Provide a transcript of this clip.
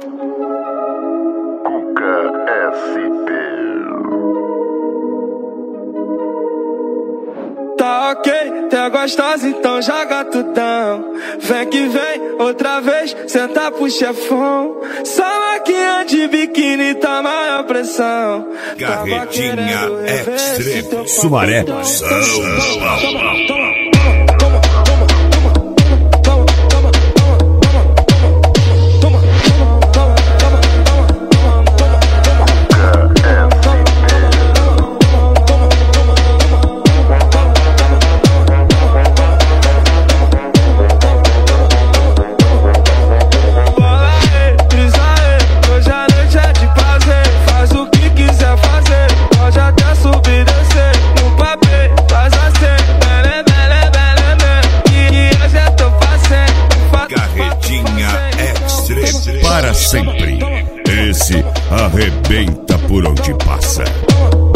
Tá ok, tá gostosa, então joga tudão. Vem que vem, outra vez, senta pro chefão. Só maquinha de biquíni, tá maior pressão. Carretinha Extreme, Sumaré, São Paulo. Para sempre, esse arrebenta por onde passa.